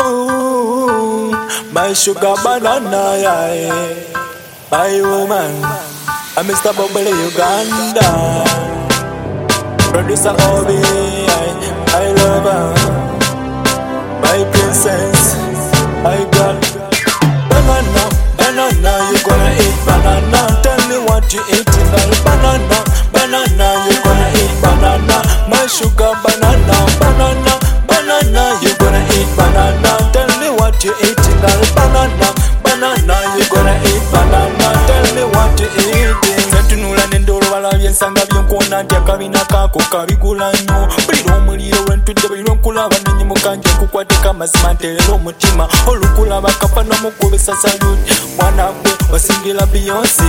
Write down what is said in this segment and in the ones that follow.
Ooh, my sugar banana, yeah. My woman, I'm Mr. Bubble Uganda. Producer Obi, I love her. My princess, my girl. Banana, banana, you gonna eat banana. Tell me what you eating, girl. Banana, banana, you gonna eat banana. My sugar banana, banana, banana, you gonna eat banana. Tell me what you eating, girl. Banana, banana, you gonna eat banana. Tell me what you eating. Setunula nendoro balabye nsanga byonkuona nti akabina kako kabigula nnyo. Bulira omuliro lwentudde buli lwenkulaba nenyimuka nje nkukwateko amazima nteerera omutima. Olukulaba kapa n'omukubisa saluti. Mwana gwe wasingira Beyonce.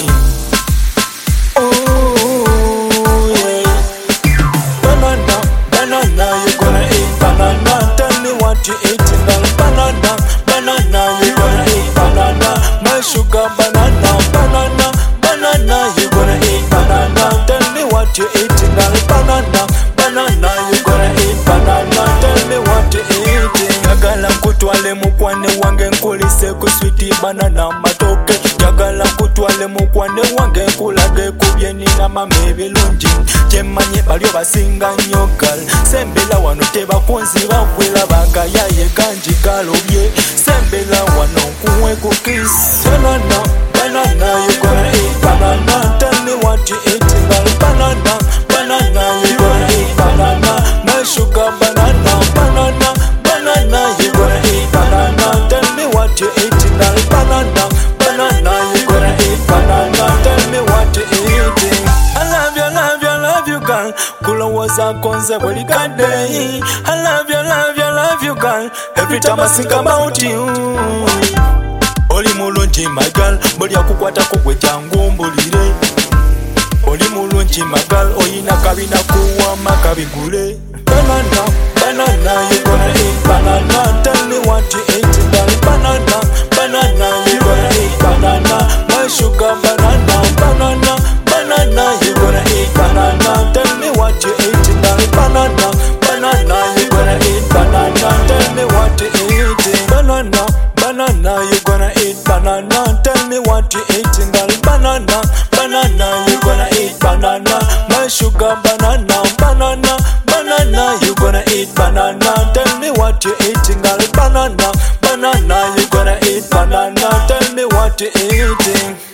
Ooh, yeah. Banana, banana, you gonna eat banana. Tell me what you eating, girl. Banana, banana, you gonna eat banana. My sugar banana, banana, banana, you gonna eat banana. Tell me what you eating, girl. Banana, banana, you gonna eat banana. Tell me what you eating. Jagala nkutwale mukwane wange nkulise ku sweet banana matoke. Jagala nkutwale mukwane wange nkulage kubye nina mama ebirungi. Kyemanye bali basinga nnyo gal. Sembera wano tebakunziba kwera bagayaye kanji galobye. Sembera wano nkuwe ku kiss. Banana, banana, you gonna eat banana. Tell me what you eating, girl. Banana, banana, you gonna eat banana. My sugar banana, banana, banana, you gonna eat banana. Tell me what you eating, girl. Banana, banana, you gonna eat banana. Tell me what you eating. I love you, love you, love you, girl. Kulowoza konze buli kadde. I love you, love you, love you, girl. Every time I think about you. Oli mulungi my girl, buli akukwatako gwe jangu mbulire. Oli mulungi my girl, oyina kabina kuwama kabigule. Banana, banana, you gonna eat banana. Tell me what you eating, girl. Banana, banana, you gonna eat banana. My sugar banana, banana, banana, you gonna eat banana. Tell me what you eating, girl. Banana, banana, you gonna eat banana. Tell me what you eating. Banana, banana, you gonna eat banana. Tell me what you eating, girl. Banana, banana, you gonna eat banana. My sugar banana, banana, banana, you gonna eat banana. Tell me what you eating, girl. Banana, banana, you gonna eat banana. Tell me what you eating.